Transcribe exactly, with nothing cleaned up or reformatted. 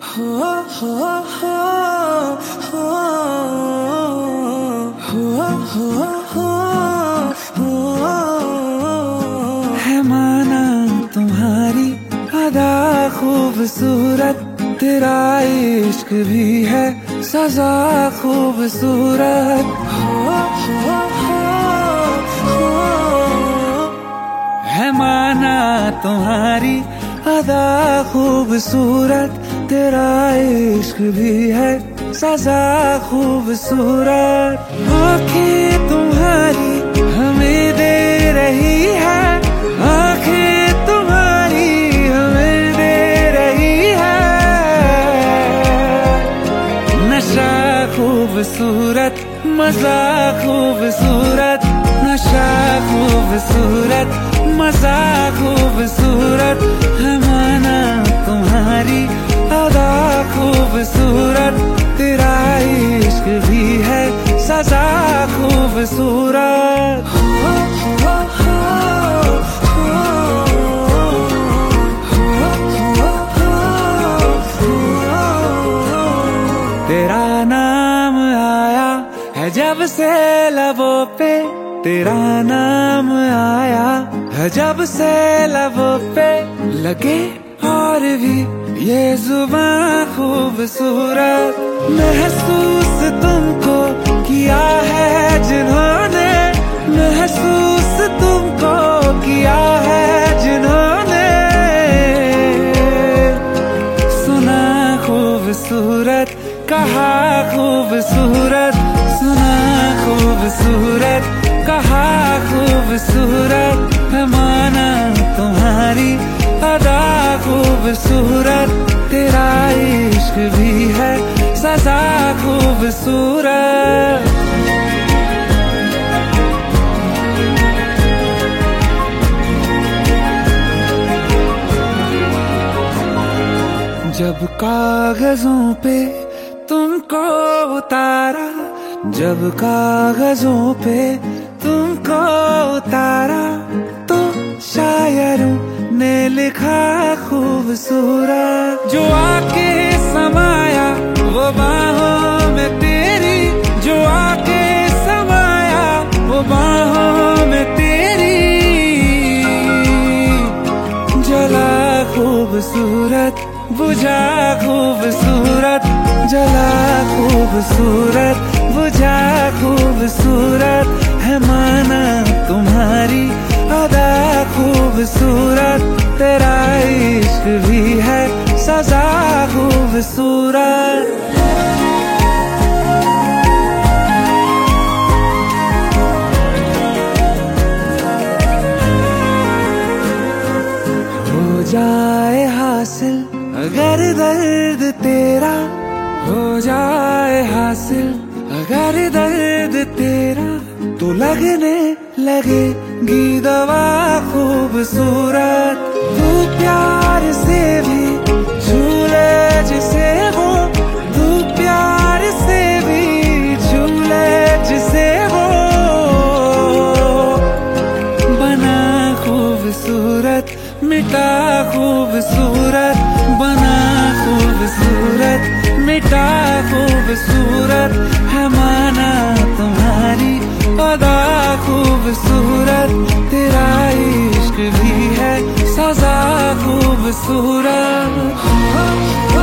हो हो हो हो हो हो हो है माना तुम्हारी अदा खूबसूरत, तेरा इश्क भी है सजा खूबसूरत। हो हो हो है माना तुम्हारी अदा खूबसूरत, तेरा इश्क भी है सजा खूबसूरत। आँखें तुम्हारी हमें दे रही है, आँखें तुम्हारी हमें दे रही है नशा खूबसूरत, मजा खूबसूरत, नशा खूबसूरत, मजा खूबसूरत। है माना तुम्हारी अदा खूबसूरत, तेरा इश्क भी है सजा खूबसूरत। हो हो हो तेरा नाम आया है जब से लबों पे, तेरा नाम आया है जब से लबों पे, लगे और भी ये जुबान खूबसूरत। महसूस तुमको किया है जिन्होंने, महसूस तुमको किया है जिन्होंने, सुना खूबसूरत, कहा खूबसूरत, सुना खूबसूरत, कहा खूबसूरत। है माना तुम्हारी अदा खूबसूरत, तेरा इश्क भी है सजा खूबसूरत। जब कागजों पे तुमको उतारा, जब कागजों पे तुमको उतारा, तो शायरों ने लिखा खूबसूरत। जो आके समाया वो बाहों में तेरी, जो आके समाया वो बाहों में तेरी, जला खूबसूरत, बुझा खूबसूरत, जला खूबसूरत, बुझा खूबसूरत। है माना तुम्हारी अदा खूबसूरत, तेरा इश्क भी है सजा खूबसूरत। हो जाए हासिल अगर दर्द तेरा, हो जाए हासिल अगर दर्द तेरा, तो लगने लगेगी दवा खूबसूरत। तू प्यार से भी झूले जिसे वो, तू प्यार से भी झूले जिसे वो, बना खूबसूरत, मिटा खूबसूरत, बना खूबसूरत, मिटा खूबसूरत। है माना तुम्हारी अदा खूबसूरत, तेरा इश्क भी है सजा खूबसूरत।